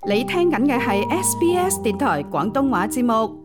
你聽緊嘅係 SBS 電台廣東話節目。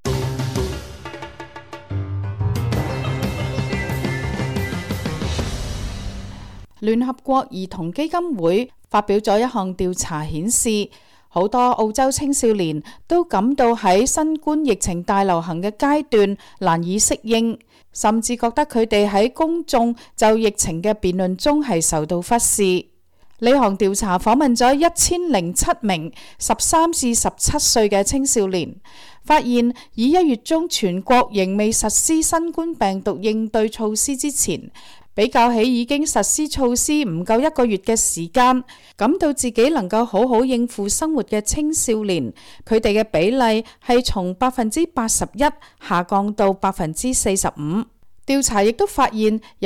聯合國兒童基金會發表咗一項調查顯示，好多澳洲青少年都感到喺新冠疫情大流行嘅階段難以適應，甚至覺得佢哋喺公眾就疫情嘅辯論中係受到忽視。呢項調查訪問咗1007名13至17歲嘅青少年，發現以1月中全國仍未實施新冠病毒應對措施之前，比較起已經實施措施唔夠1個月嘅時間，感到自己能夠好好應付生活嘅青少年，佢哋嘅比例係從81%下降到45%。調查亦都發現有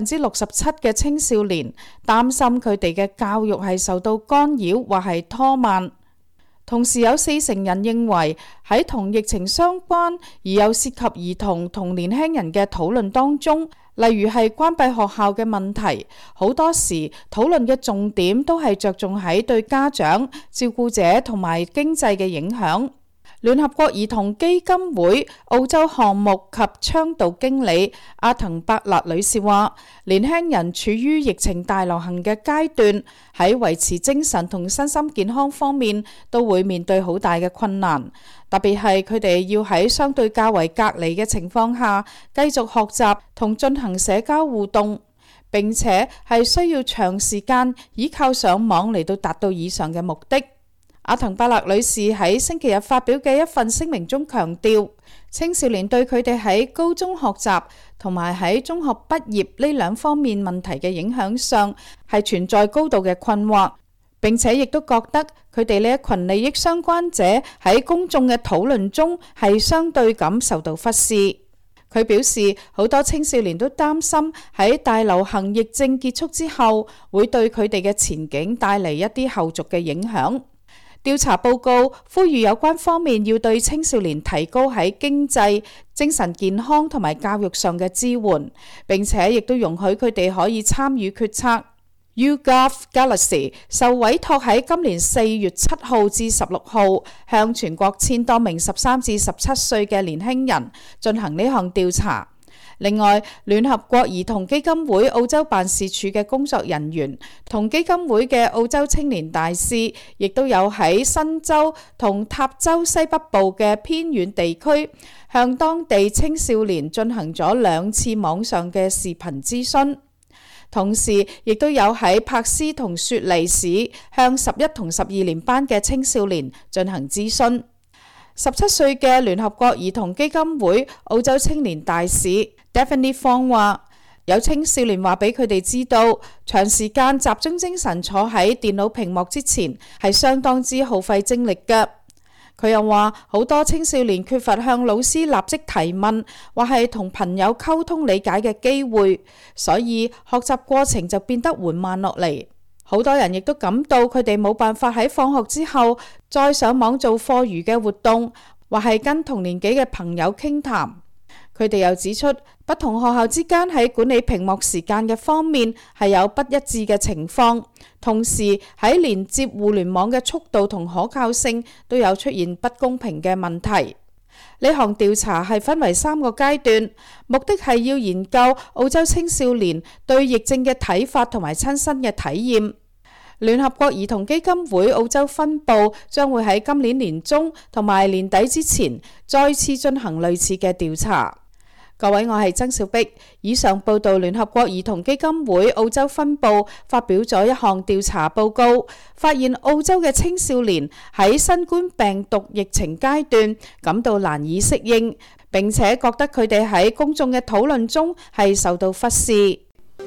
67%嘅青少年擔心佢哋嘅教育係受到干擾或係拖慢。同時有40%人認為喺同疫情相關而又涉及兒童同年輕人嘅討論當中，例如係關閉學校嘅問題，好多時討論嘅重點都係着重喺對家長、照顧者同埋經濟嘅影響。聯合國兒童基金會澳洲項目及倡導經理阿滕伯勒女士話，年輕人處於疫情大流行嘅階段，喺維持精神同身心健康方面都會面對好大嘅困難，特別係佢哋要喺相對較為隔離嘅情況下繼續學習同進行社交互動，並且係需要長時間依靠上網嚟到達到以上嘅目的。阿滕伯勒女士喺星期日發表嘅一份聲明中強調，青少年對佢哋喺高中學習同埋喺中學畢業呢兩方面問題嘅影響上係存在高度嘅困惑，並且亦都覺得佢哋呢一群利益相關者喺公眾嘅討論中係相對咁受到忽視。佢表示，好多青少年都擔心喺大流行疫症結束之後會對佢哋嘅前景帶嚟一啲後續嘅影響。調查報告呼籲有關方面要對青少年提高喺經濟、精神健康同埋教育上嘅支援，並且亦都容許佢哋可以參與決策。YouGov Galaxy 受委託喺今年4月7號至16號向全國1000多名13至17歲嘅年輕人進行呢項調查。另外，聯合國兒童基金會澳洲辦事處嘅工作人員同基金會嘅澳洲青年大使，亦都有喺新州同塔州西北部嘅偏遠地區，向當地青少年進行咗2次網上嘅視頻諮詢。同時，亦都有喺柏斯同雪梨市向11同12年班嘅青少年進行諮詢。17歲嘅聯合國兒童基金會澳洲青年大使Daphne Fong 話，有青少年話俾佢哋知道，長時間集中精神坐喺電腦屏幕之前係相當之耗費精力嘅。佢又話，好多青少年缺乏向老師立即提問或係同朋友溝通理解嘅機會，所以學習過程就變得緩慢落嚟。好多人亦都感到佢哋冇辦法喺放學之後再上網做課餘嘅活動，或係跟同年紀嘅朋友傾談。佢哋又指出，不同學校之間喺管理屏幕時間嘅方面係有不一致嘅情況，同時喺連接互聯網嘅速度同可靠性都有出現不公平嘅問題。呢項調查係分為3個階段，目的係要研究澳洲青少年對疫症嘅睇法同埋親身嘅體驗。聯合國兒童基金會澳洲分部將會喺今年年中同埋年底之前再次進行類似嘅調查。各位，我係曾兆碧。以上報道聯合國兒童基金會澳洲分部發表咗一項調查報告，發現澳洲嘅青少年喺新冠病毒疫情階段感到難以適應，並且覺得佢哋喺公眾嘅討論中係受到忽視。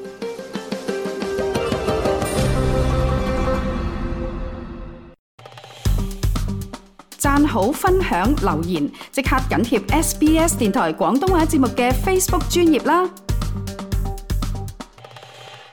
讚好、分享、留言，即刻緊貼SBS 電台廣東話節目嘅 Facebook 專頁啦！